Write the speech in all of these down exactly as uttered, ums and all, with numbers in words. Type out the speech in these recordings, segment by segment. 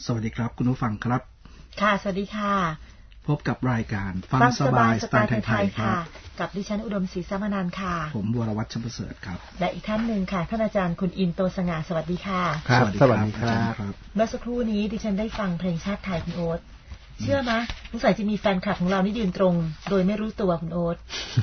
สวัสดีครับคุณผู้ฟังครับค่ะสวัสดีค่ะพบกับรายการฟังสบายสไตล์ไทยๆค่ะกับดิฉันอุดมศรีสามนันท์ค่ะผมวรวัฒน์ชมประเสริฐครับและอีกท่านหนึ่งค่ะท่านอาจารย์คุณอินโตสง่าสวัสดีค่ะสวัสดีครับเมื่อสักครู่นี้ดิฉันได้ฟังเพลงชาติไทยคุณโอ๊ตเชื่อไหมสงสัยจะมีแฟนคลับของเรานี่ยืนตรงโดยไม่รู้ตัวคุณโอ๊ต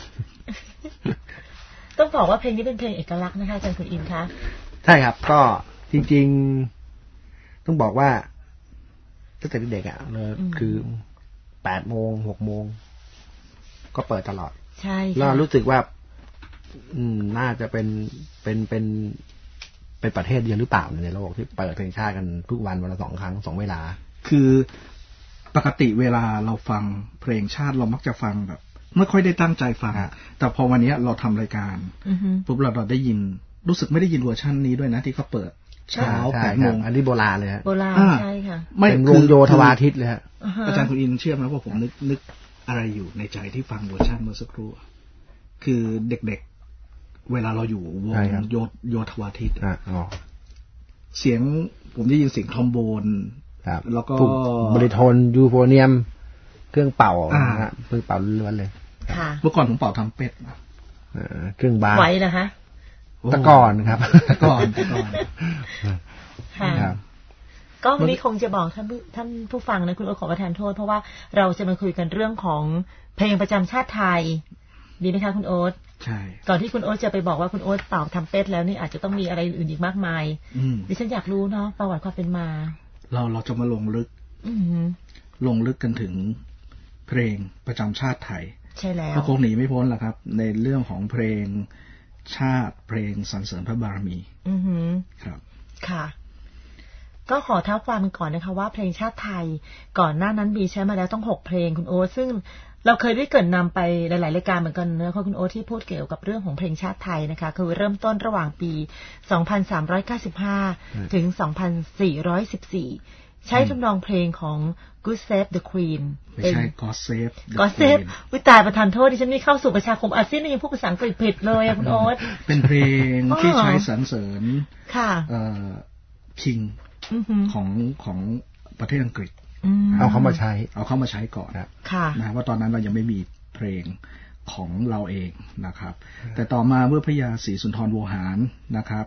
ต้องบอกว่าเพลงนี้เป็นเพลงเอกลักษณ์นะคะอาจารย์คุณอินคะใช่ครับก็จริงๆต้องบอกว่าตั้งแต่เด็กๆอ่ะคือแปดโมงหกโมงก็เปิดตลอดใช่แล้วรู้สึกว่าอืมน่าจะเป็นเป็นเป็นเป็นประเทศเดียวหรือเปล่าในโลกที่เปิดเพลงชาติกันทุกวันวันละสองครั้งสองเวลาคือปกติเวลาเราฟังเพลงชาติเรามักจะฟังแบบไม่ค่อยได้ตั้งใจฟังแต่พอวันนี้เราทำรายการปุ๊บเราเราได้ยินรู้สึกไม่ได้ยินเวอร์ชันนี้ด้วยนะที่เขาเปิดเช้าแปดโมงอันนี้โบราณเลยฮะโบราณใช่ค่ะไม่เป็นวงโยธวาทิตเลยฮะอาจารย์คุณอินเชื่อไหมว่าผมนึกนึกอะไรอยู่ในใจที่ฟังเวอร์ชันเมื่อสักครู่คือเด็กๆเวลาเราอยู่วงโยโยธวาทิตเสียงผมได้ยินเสียงทรอมโบนแล้วก็บริโทนยูโฟเนียมเครื่องเป่าฮะเครื่องเป่าล้วนเลยเมื่อก่อนผมเป่าทำเป็ดเครื่องบาร์ไหวนะคะตะก่อนครับตะก่อนตะก่อนค่ะก็วันนี้คงจะบอกท่านท่านผู้ฟังนะคุณโอ๊ตขอประทานโทษเพราะว่าเราจะมาคุยกันเรื่องของเพลงประจำชาติไทยดีไหมคะคุณโอ๊ตใช่ก่อนที่คุณโอ๊ตจะไปบอกว่าคุณโอ๊ตเป่าทำเป็ดแล้วนี่อาจจะต้องมีอะไรอื่นอีกมากมายดิฉันอยากรู้เนาะประวัติความเป็นมาเราเราจะมาลงลึกลงลึกกันถึงเพลงประจำชาติไทยใช่แล้วก็คงหนีไม่พ้นแหละครับในเรื่องของเพลงชาติเพลงสรรเสริญพระบารมีอือหือครับค่ะก็ขอเท้าความก่อนนะคะว่าเพลงชาติไทยก่อนหน้านั้นมีใช้มาแล้วต้องหกเพลงคุณโอ๊ตซึ่งเราเคยได้เกริ่นนำไปหลายๆรายการเหมือนกันเนอะคุณโอ๊ตที่พูดเกี่ยวกับเรื่องของเพลงชาติไทยนะคะคือเริ่มต้นระหว่างปีสองพันสามร้อยเก้าสิบห้าถึงสองพันสี่ร้อยสิบสี่ใช้ทำนองเพลงของ Good Save the Queen ไม่ใช่ God Save God Save วิตายประทานโทษดิฉันนี่เข้าสู่ประชาคมอาเซียนยังพูดภาษาอังกฤษผิดเลยคุณโอ๊ตเป็นเพลงที่ใช้สรรเสริญค่ะเอ่อ King ของของประเทศอังกฤษเอาเข้ามาใช้เอาเข้ามาใช้ก่อนนะนะว่าตอนนั้นเรายังไม่มีเพลงของเราเองนะครับแต่ต่อมาเมื่อพระยาศรีสุนทรโวหารนะครับ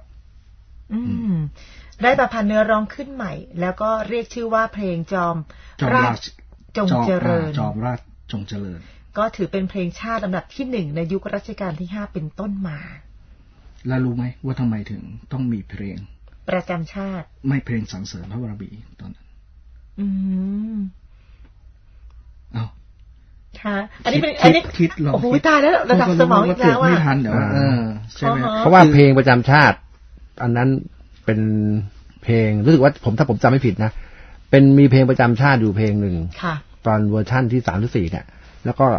ได้ประพันธ์เนื้อร้องขึ้นใหม่แล้วก็เรียกชื่อว่าเพลงจอมราชจงเจริญจอมราชจงเจริญก็ถือเป็นเพลงชาติลำดับที่หนึ่งในยุครัชกาลที่ห้าเป็นต้นมาแล้วรู้ไหมว่าทำไมถึงต้องมีเพลงประจำชาติไม่เพลงสรรเสริญพระบารมีตอนนั้นอืมเอาค่ะอันนี้เป็นอันนี้คิดลองโอ้โหตายแล้วระดับสมองอีกแล้วอ่ะไม่ทันเดี๋ยวเออใช่ไหมเพราะว่าเพลงประจำชาติอันนั้นเป็นเพลงรู้สึกว่าผมถ้าผมจำไม่ผิดนะเป็นมีเพลงประจำชาติอยู่เพลงหนึ่งตอนเวอร์ชั่นที่สามหรือสี่เนี่ยแล้วก็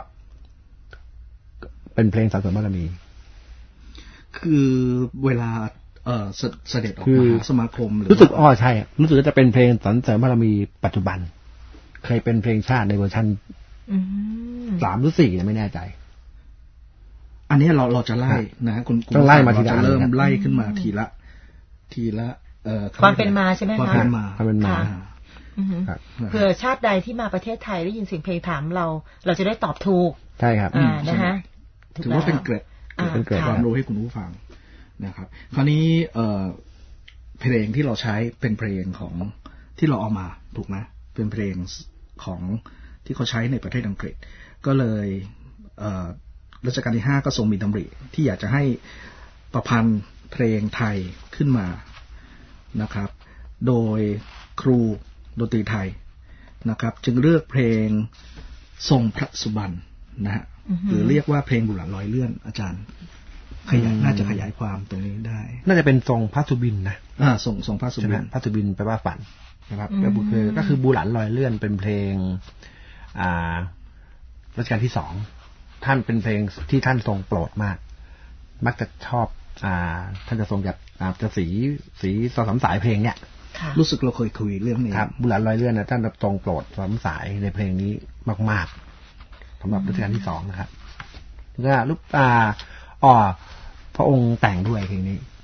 เป็นเพลงสรรเสริญบารมีคือเวลาเอ่อเสด็จออกมาสมาคมรู้สึกอ๋อใช่รู้สึกว่าจะเป็นเพลงสรรเสริญบารมีปัจจุบันเคยเป็นเพลงชาติในเวอร์ชันสามหรือสี่เนี่ยไม่แน่ใจอันนี้เราเราจะไล่นะคุณต้องไล่มาทีละจะเริ่มไล่ขึ้นมาทีละทีละเอ่อความเป็นมาใช่ไหมคะความเป็นมาความเป็นมาเผื่อชาติใดที่มาประเทศไทยได้ยินเสียงเพลงถามเราเราจะได้ตอบถูกใช่ครับอ่านะคะถือว่าเป็นเกร็ดเป็นเกร็ดความรู้ให้คุณผู้ฟังนะครับคราวนี้เอ่อเพลงที่เราใช้เป็นเพลงของที่เราเอามาถูกไหมเป็นเพลงของที่เขาใช้ในประเทศอังกฤษก็เลยเอ่อรัชกาลที่ห้าก็ทรงมีดำริที่อยากจะให้ประพันธ์เพลงไทยขึ้นมานะครับโดยครูดนตรีไทยนะครับจึงเลือกเพลงทรงพระสุบรรณนะฮะหรือเรียกว่าเพลงบุหรี่ลอยเลื่อนอาจารย์ขยายน่าจะขยายความตรงนี้ได้น่าจะเป็นทรงพระสุบินนะอ่าทรงทรงพระสุบินพระสุบินแปลว่าฝันนะครับก็คือก็คือบุหรี่ลอยเลื่อนเป็นเพลงอ่ารัชกาลที่สองท่านเป็นเพลงที่ท่านทรงโปรดมากมักจะชอบอ่าท่านจะทรงแบบอ่าจะสีสีสองสามสายเพลงเนี่ยรู้สึกเราเคยคุยเรื่องนี้ครับบุหรี่ลอยเลื่อนนะท่านทรงโปรดสามสายในเพลงนี้มากๆสำหรับรัชกาลที่สองนะครับแล้วลูกตาอ๋อพระองค์แต่งด้วยเพลงนี้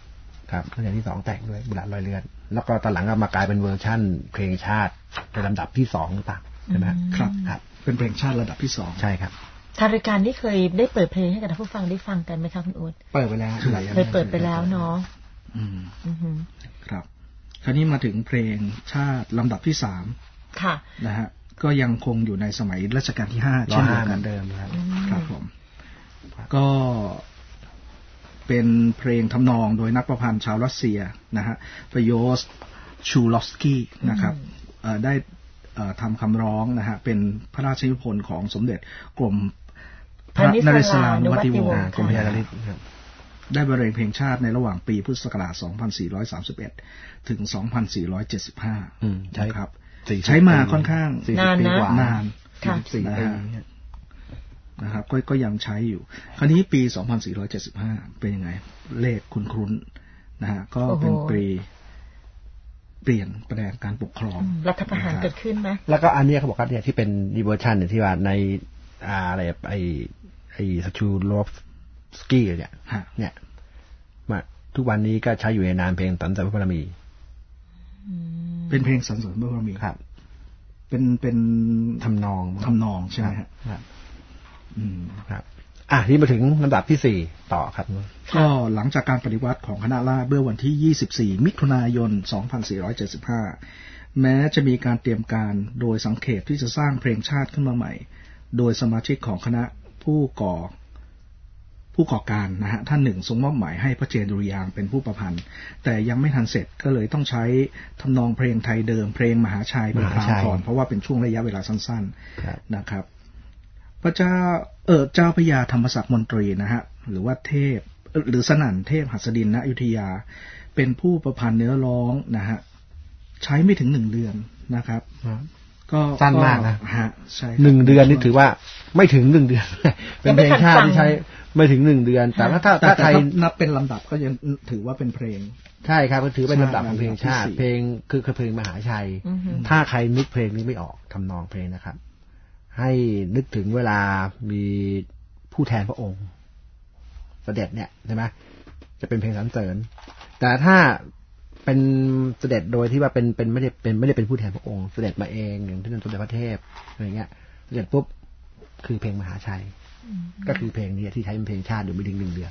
ครับรัชกาลที่สองแต่งด้วยบุหรี่ลอยเลื่อนแล้วก็ตอนหลังก็มากลายเป็นเวอร์ชั่นเพลงชาติในลำดับที่สองหรือเปล่าใช่ไหมครับครับเป็นเพลงชาติระดับที่สองใช่ครับทางรายการที่เคยได้เปิดเพลงให้กับผู้ฟังได้ฟังกันไหมครับคุณอุ๊ดเปิดไปแล้วเคยเปิดไปแล้วเนาะอืมครับคราวนี้มาถึงเพลงชาติลำดับที่สามค่ะนะฮะก็ยังคงอยู่ในสมัยรัชกาลที่ห้าเช่นเดียวกันเดิมครับครับผมก็เป็นเพลงทำนองโดยนักประพันธ์ชาวรัสเซียนะฮะปโยสชูลอฟสกี้นะครับได้ทำคำร้องนะฮะเป็นพระราชนิพนธ์ของสมเด็จกรมพระนเรศวรานุวัติวงศ์กรมพระยาฤทธิ์ได้บรรเลงเพลงชาติในระหว่างปีพุทธศักราชสองพันสี่ร้อยสามสิบเอ็ดถึงสองพันสี่ร้อยเจ็ดสิบห้าใช่ครับใช้มาค่อนข้างนานนะนานสี่ปีนะครับก็ก็ยังใช้อยู่คราวนี้ปีสองพันสี่ร้อยเจ็ดสิบห้าเป็นยังไงเลขคุ้นๆนะฮะก็เป็นปีเปลี่ยนแปลงการปกครองรัฐประหารเกิดขึ้นไหมแล้วก็อันนี้เขาบอกว่าเนี่ยที่เป็นดีเวอร์ชันเนี่ยที่ว่าในอะไรไอไอสชูโลฟสกี้เนี่ยเนี่ยมาทุกวันนี้ก็ใช้อยู่ในนามเพลงสรรเสริญพระบารมีเป็นเพลงสรรเสริญพระบารมีครับเป็นเป็นทำนองทำนองใช่ไหมครับอืมครับอ่ะนี่มาถึงลำดับที่สี่ต่อครับก็หลังจากการปฏิวัติของคณะราษฎรเมื่อวันที่ยี่สิบสี่มิถุนายนสองพันสี่ร้อยเจ็ดสิบห้าแม้จะมีการเตรียมการโดยสังเขปที่จะสร้างเพลงชาติขึ้นมาใหม่โดยสมาชิกของคณะผู้ก่อผู้ก่อการนะฮะท่านหนึ่งทรงมอบหมายให้พระเจนดุริยางค์เป็นผู้ประพันธ์แต่ยังไม่ทันเสร็จก็เลยต้องใช้ทำนองเพลงไทยเดิมเพลงมหาชัยเป็นคราวก่อนเพราะว่าเป็นช่วงระยะเวลาสั้นๆนะครับพระเจ้าเออเจ้าพระยาธรรมศักดิ์มนตรีนะฮะหรือว่าเทพหรือสนั่นเทพหัสดินณอยุธยาเป็นผู้ประพันธ์เนื้อร้องนะฮะใช้ไม่ถึงหนึ่งเดือนนะครับก็สั้นมากนะฮะใช่หนึ่งเดือนนี่ถือว่าไม่ถึงหนึ่งเดือนเป็นเพลงชาติที่ใช้ไม่ถึงหนึ่งเดือนแต่ถ้าถ้าถ้าไทยนับเป็นลำดับก็ยังถือว่าเป็นเพลงใช่ครับก็ถือเป็นลำดับของเพลงชาติเพลงคือคือเพลงมหาชัยถ้าใครนึกเพลงนี้ไม่ออกทำนองเพลงนะครับให้นึกถึงเวลามีผู้แทนพระองค์เสด็จเนี่ยใช่ไหมจะเป็นเพลงสรรเสริญแต่ถ้าเป็นเสด็จโดยที่ว่าเป็นเป็นไม่ได้เป็นไม่ได้เป็นผู้แทนพระองค์เสด็จมาเองอย่างที่เป็นสมเด็จพระเทพอะไรเงี้ยเสด็จปุ๊บคือเพลงมหาชัยก็คือเพลงนี้ที่ใช้เป็นเพลงชาติอยู่ไม่ถึงหนึ่งเดือน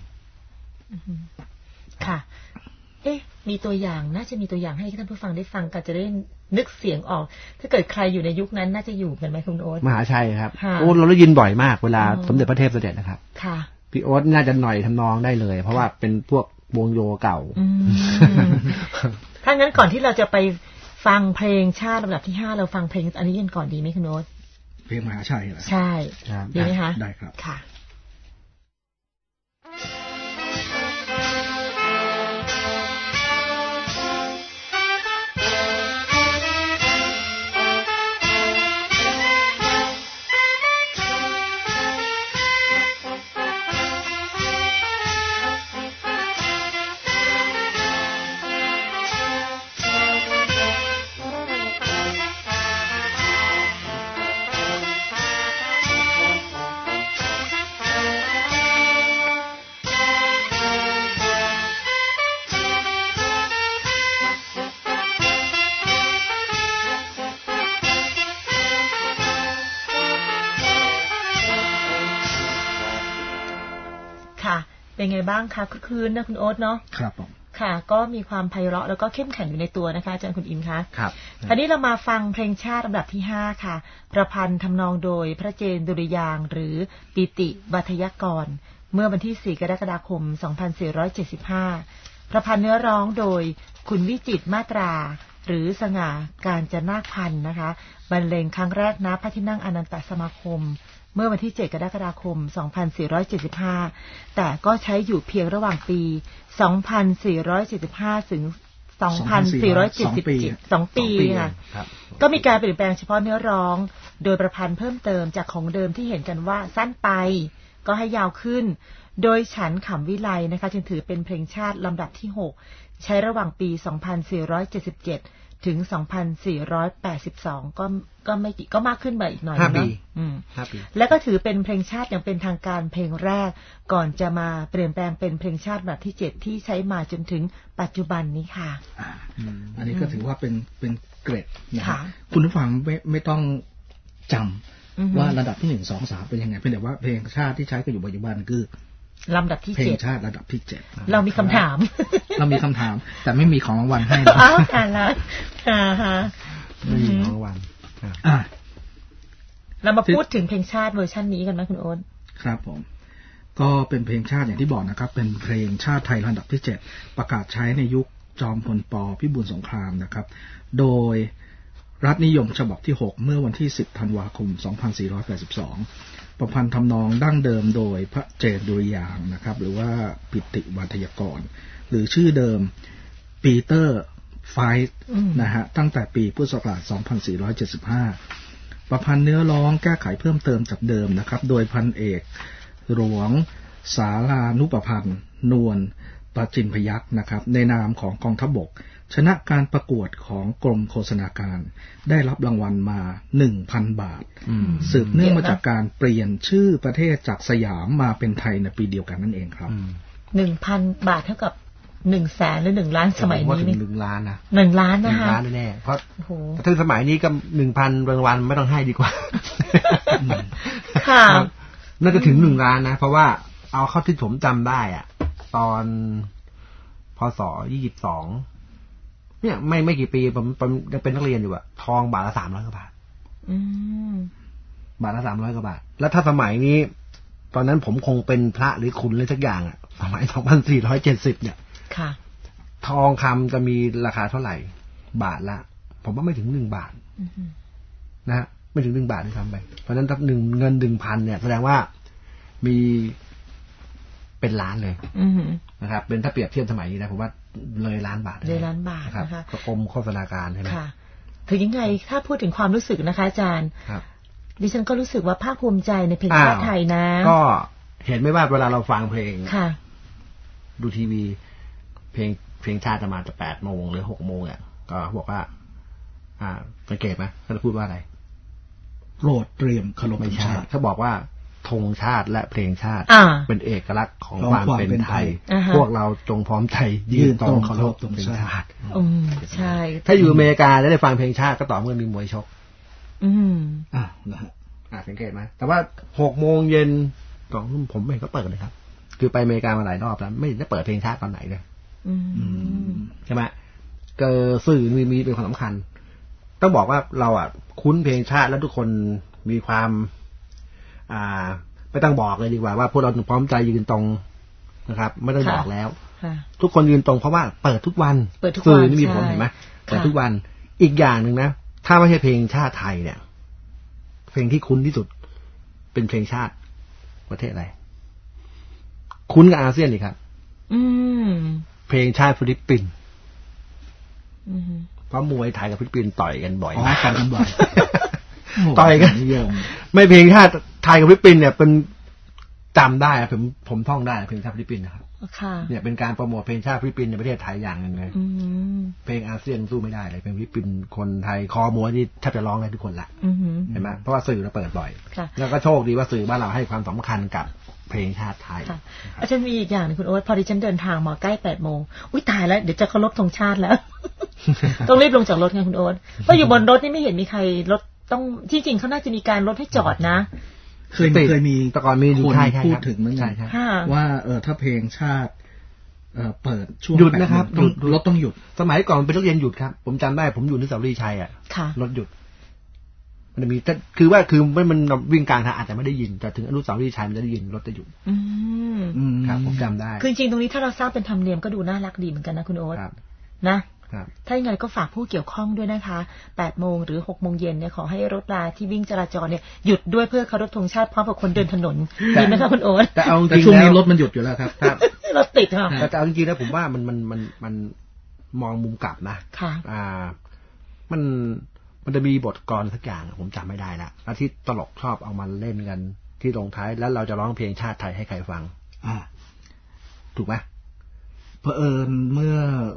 ค่ะเอ๊ะมีตัวอย่างน่าจะมีตัวอย่างให้ท่านผู้ฟังได้ฟังกันจะได้นึกเสียงออกถ้าเกิดใครอยู่ในยุคนั้นน่าจะอยู่กันไหมคุณโอ๊ตมหาชัยครับโอ้เราได้ยินบ่อยมากเวลาสมเด็จพระเทพเสด็จนะครับค่ะพี่โอ๊ตน่าจะหน่อยทำนองได้เลยเพราะว่าเป็นพวกวงโยเก่าถ้างั้นก่อนที่เราจะไปฟังเพลงชาติลำดับที่ห้าเราฟังเพลงอันนี้กันก่อนดีไหมคุณโอ๊ตเพลงมหาชัยเหรอใช่ดีไหมคะได้ครับค่ะเป็นไงบ้างคะคืนนะคุณโอ๊ตเนาะครับผมค่ะก็มีความไพเราะแล้วก็เข้มแข็งอยู่ในตัวนะคะอาจารย์คุณอินคะครับคราวนี้เรามาฟังเพลงชาติลำดับที่ห้าค่ะประพันธ์ทำนองโดยพระเจนดุริยางค์หรือปิติวัทยกรเมื่อวันที่สี่กรกฎาคมสองพันสี่ร้อยเจ็ดสิบห้าประพันธ์เนื้อร้องโดยคุณวิจิตรมาตราหรือสง่าการจนาคพันธ์นะคะบรรเลงครั้งแรกณพระที่นั่งอนันตสมาคมเมื่อวันที่เจ็ดกรกฎาคมสองพันสี่ร้อยเจ็ดสิบห้าแต่ก็ใช้อยู่เพียงระหว่างปีสองพันสี่ร้อยเจ็ดสิบห้าถึงสองพันสี่ร้อยเจ็ดสิบเจ็ด สองปีค่ะก็มีการเปลี่ยนแปลงเฉพาะเนื้อร้องโดยประพันธ์เพิ่มเติมจากของเดิมที่เห็นกันว่าสั้นไปก็ให้ยาวขึ้นโดยฉันขำวิไลนะคะจึงถือเป็นเพลงชาติลำดับที่หกใช้ระหว่างปีสองพันสี่ร้อยเจ็ดสิบเจ็ดถึง สองพันสี่ร้อยแปดสิบสอง ก็ก็ไม่กี่ก็มากขึ้นมาอีกหน่อยนะอืมห้าปีแล้วก็ถือเป็นเพลงชาติอย่างเป็นทางการเพลงแรกก่อนจะมาเปลี่ยนแปลงเป็นเพลงชาติแบบที่เจ็ดที่ใช้มาจนถึงปัจจุบันนี้ค่ะอันนี้ก็ถือว่าเป็นเป็นเกรดนะครับคุณผู้ฟังไม่ไม่ต้องจำว่าระดับที่หนึ่งสองสามเป็นยังไงเพียงแต่ว่าเพลงชาติที่ใช้กันอยู่ปัจจุบันคือลำดับที่เจ็ดเพลงชาติระดับที่เจ็ดเรามีคำถามเรามีคำถามแต่ไม่มีของรางวัลให้อ้าวอ่านแล้วค่ะฮะไม่มีของรางวัลอ่าเรามาพูดถึงเพลงชาติเวอร์ชันนี้กันไหมคุณโอ๊ตครับผมก็เป็นเพลงชาติอย่างที่บอกนะครับเป็นเพลงชาติไทยระดับที่เจ็ดประกาศใช้ในยุคจอมพลป.พิบูลสงครามนะครับโดยรัฐนิยมฉบับที่หกเมื่อวันที่สิบธันวาคมสองพันสี่ร้อยแปดสิบสองประพันธ์ทำนองดั้งเดิมโดยพระเจตดุริยางค์นะครับหรือว่าปิติวาทยากรหรือชื่อเดิมปีเตอร์ไฟท์นะฮะตั้งแต่ปีพุทธศักราชสองพันสี่ร้อยเจ็ดสิบห้าประพันธ์เนื้อร้องแก้ไขเพิ่มเติมจากเดิมนะครับโดยพันเอกหลวงสารานุประพันธ์นวลปจินพยัคฆ์นะครับในนามของกองทัพบกชนะการประกวดของกรมโฆษณาการได้รับรางวัลมา หนึ่งพัน บาทสืบเนื่องมาจากการเปลี่ยนชื่อประเทศจากสยามมาเป็นไทยในปีเดียวกันนั่นเองครับหนึ่งพัน บาทเท่ากับหนึ่งแสนหรือหนึ่งล้านสมัยนี้หนึ่งล้านนะหนึ่งล้านนะคะหนึ่งล้านแน่ๆเพราะถ้าสมัยนี้ก็ หนึ่งพัน รางวัลไม่ต้องให้ดีกว่าค่ะน่าจะถึงหนึ่งล้านนะเพราะว่าเอาเข้าที่ผมจำได้อ่ะตอนพ.ศ. ยี่สิบสองเนี่ยไม่ไม่กี่ปีผมผมยังเป็นนักเรียนอยู่อะทองบาทละสามร้อยกว่าบาทบาทละสามร้อยกว่าบาทแล้วถ้าสมัยนี้ตอนนั้นผมคงเป็นพระหรือคุณเลยสักอย่างอะสมัยสองพันสี่ร้อยเจ็ดสิบเนี่ยค่ะทองคำจะมีราคาเท่าไหร่บาทละผมว่าไม่ถึงหนึ่งบาทนะฮะไม่ถึงหนึ่งบาทด้วยซ้ำไปเพราะฉะนั้นถ้าหนึ่งเงินหนึ่งพันเนี่ยแสดงว่ามีเป็นล้านเลยนะครับเป็นถ้าเปรียบเทียบสมัยนี้นะผมว่าเลยล้านบาทเลยล้านบาทนะคะก็กรมโฆษณาการใช่ไหมค่ะถึงยังไงถ้าพูดถึงความรู้สึกนะคะอาจารย์ครับดิฉันก็รู้สึกว่าภาคภูมิใจในเพลงชาติไทยนะก็เห็นไหมว่าเวลาเราฟังเพลงค่ะดูทีวีเพลงเพลงชาติจะมาจะแปดโมงหรือหกโมงเนี่ยก็บอกว่าอ่าสังเกตไหมเขาจะพูดว่าอะไรโปรดเตรียมเคารพธงชาติเขาบอกว่าธงชาติและเพลงชาติเป็นเอกลักษณ์ของความเป็นไทยพวกเราจงพร้อมใจยืนตรงเคารพธงชาติใช่ถ้าอยู่อเมริกาแล้วได้ฟังเพลงชาติก็ต่อเมื่อมีมวยชกอืมอ่านะฮะอ่าสังเกตไหมแต่ว่าหกโมงเย็นของผมเองก็เปิดเลยครับคือไปอเมริกามาหลายรอบแล้วไม่ได้เปิดเพลงชาติตอนไหนเลยใช่ไหมเกิดสื่อมีมีเป็นความสำคัญต้องบอกว่าเราอ่ะคุ้นเพลงชาติแล้วทุกคนมีความอ่าไม่ต้องบอกเลยดีกว่าว่าพวกเราพร้อมใจยืนตรงนะครับไม่ต้องบอกแล้วทุกคนยืนตรงเพราะว่าเปิดทุกวันสื่อนี่มีผลเห็นไหมเปิดทุกวันอีกอย่างหนึ่งนะถ้าไม่ใช่เพลงชาติไทยเนี่ยเพลงที่คุ้นที่สุดเป็นเพลงชาติประเทศอะไรคุ้นกับอาเซียนอีกครับเพลงชาติฟิลิปปินส์เพราะมวยไทยกับฟิลิปปินส์ต่อยกันบ่อยอ๋อต่อยกันบ่อยต่อยกันไม่เพลงชาติไทยกับฟิลิปปินส์เนี่ยเป็นจำได้ผมผมท่องได้เพลงชาติฟิลิปปินส์นะครับเนี่ยเป็นการโปรโมทเพลงชาติฟิลิปปินส์ในประเทศไทยอย่างหนึ่งเลยเพลงอาเซียนสู้ไม่ได้เลยเพลงฟิลิปปินส์คนไทยคอมวยนี่แทบจะร้องได้ทุกคนละเห็นไหมเพราะว่าสื่อเราเปิดบ่อยแล้วก็โชคดีว่าสื่อบ้านเราให้ความสำคัญกับเพลงชาติไทยอาจารย์มีอีกอย่างนึงคุณโอ๊ตพอดิฉันเดินทางมาใกล้แปดโมงอุ้ยตายแล้วเดี๋ยวจะเคารพธงชาติแล้วต้องรีบลงจากรถไงคุณโอ๊ตเพราะอยู่บนรถนี่ไม่เห็นมีใครรถต้องที่จริงเขาน่าจะมีการรถให้จอดนะเคยเคยมีตะกอนมีคนพูดถึงเหมือนกันว่าเออถ้าเพลงชาติเออเปิดช่วงหยุดนะครับรถต้องหยุดสมัยก่อนเป็นรถเรียนหยุดครับผมจำได้ผมอยู่ที่เสาลีชัยอ่ะรถหยุดมันจะมีคือว่าคือมันมันวิ่งกลางทางอาจจะไม่ได้ยินแต่ถึงอนุสาวรีย์ชัยมันจะได้ยินรถจะหยุดครับผมจำได้คือจริงตรงนี้ถ้าเราสร้างเป็นธรรมเนียมก็ดูน่ารักดีเหมือนกันนะคุณโอ๊ตนะถ้าอย่างไรก็ฝากผู้เกี่ยวข้องด้วยนะคะแปดโมงหรือหกโมงเย็นเนี่ยขอให้รถราที่วิ่งจราจรเนี่ยหยุดด้วยเพื่อเคารพธงชาติพร้อมกับคนเดินถนนดีไหมคะคุณโอ๊ตแต่เอาจริงช่วงนี้รถมันหยุดอยู่แล้วครับรถติดค่ะแต่เอาจริงๆแล้วผมว่ามันมันมันมันมองมุมกลับนะค่ะอ่ามันมันจะมีบทกลอนสักอย่างผมจำไม่ได้ละแล้วที่ตลกชอบเอามาเล่นกันที่ลงท้ายแล้วเราจะร้องเพลงชาติไทยให้ใครฟังอ่าถูกไหมเผอิญเมื่อ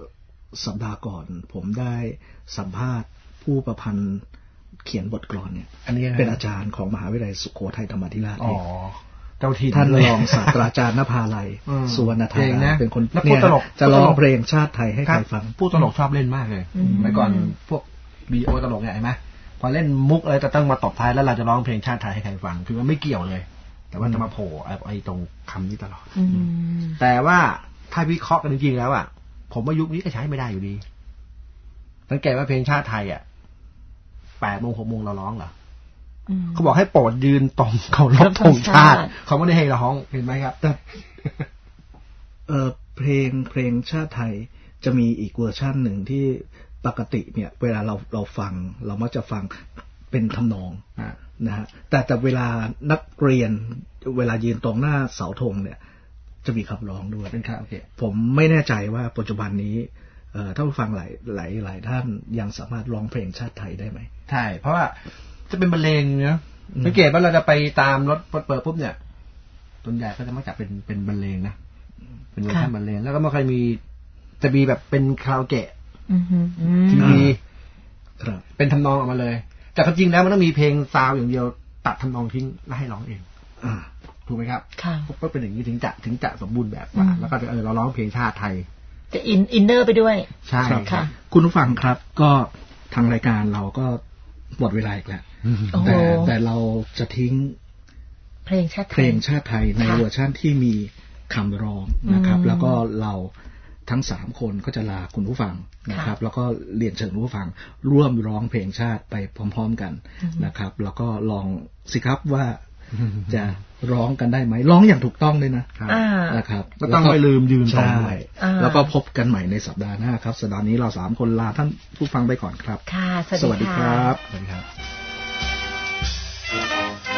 สัปดาห์ก่อนผมได้สัมภาษณ์ผู้ประพันธ์เขียนบทกลอนเนี่ยอันนี้เป็นอาจารย์ของมหาวิทยาลัยสุโขทัยธรรมาธิราชเองเจ้าถิ่นท่านรองศาสตราจารย์นภาลัยสุวรรณธาราเป็นคนแล้วพูดตลกจะร้องเพลงชาติไทยให้ใครฟังพูดตลกชอบเล่นมากเลยเมื่อก่อนพวกบีโอตลกเนี่ยเห็นไหมพอเล่นมุกอะไรจะต้องมาตบท้ายแล้วเราจะร้องเพลงชาติไทยให้ใครฟังคือมันไม่เกี่ยวเลย แต่ว่าจะมาโผล่ไอ้ตรงคำนี้ตลอดแต่ว่าถ้าวิเคราะห์กันจริงๆแล้วอ่ะผมว่ายุคนี้ก็ใช้ไม่ได้อยู่ดีสังเกตว่าเพลงชาติไทยอ่ะแปดโมงหกโมงเราร้องเหรอเขาบอกให้โปรดยืนตรงเคารพธงชาติเขาไม่ได้ให้ร้องเห็นไหมครับแต่เออเพลงเพลงชาติไทยจะมีอีกเวอร์ชันหนึ่งที่ปกติเนี่ยเวลาเราเราฟังเรามักจะฟังเป็นทำนองนะฮะแต่แต่เวลานักเรียนเวลายืนตรงหน้าเสาธงเนี่ยจะมีคำร้องด้วยเป็นครับโอเคผมไม่แน่ใจว่าปัจจุบันนี้เอ่อถ้าผู้ฟังหลายหลายหลายท่านยังสามารถร้องเพลงชาติไทยได้ไหมใช่เพราะว่าจะเป็นบรรเลงเนาะสังเกตว่าเราจะไปตามรถเปิดปุ๊บเนี่ยส่วนใหญ่ก็จะมักจะเป็นเป็นบรรเลงนะเป็นเวอร์ชันบรรเลงแล้วก็ไม่ค่อยมีจะมีแบบเป็นคาราโอเกะทีวีเป็นทำนองออกมาเลยแต่จริงแล้วมันต้องมีเพลงซาวอย่างเดียวตัดทำนองทิ้งแล้วให้ร้องเองถูกไหมครับก็เป็นอย่างนี้ถึงจะถึงจะสมบูรณ์แบบกว่าแล้วก็เออเราร้องเพลงชาติไทยจะอินอินเนอร์ไปด้วยใช่ค่ะคุณผู้ฟังครับก็ทางรายการเราก็หมดเวลาอีกแล้วแต่แต่เราจะทิ้งเพลงชาติเพลงชาติไทยในเวอร์ชันที่มีคำร้องนะครับแล้วก็เราทั้งสามคนก็จะลาคุณผู้ฟังนะครับแล้วก็เรียนเชิญคุณผู้ฟังร่วมร้องเพลงชาติไปพร้อมๆกันนะครับแล้วก็ลองสิครับว่าจะร้องกันได้ไหมร้องอย่างถูกต้องเลยนะนะครับก็ต้องไม่ลืมยืนตรงด้วยแล้วก็พบกันใหม่ในสัปดาห์หน้าครับสัปดาห์นี้เราสามคนลาท่านผู้ฟังไปก่อนครับค่ะสวัสดีครับสวัสดีครับ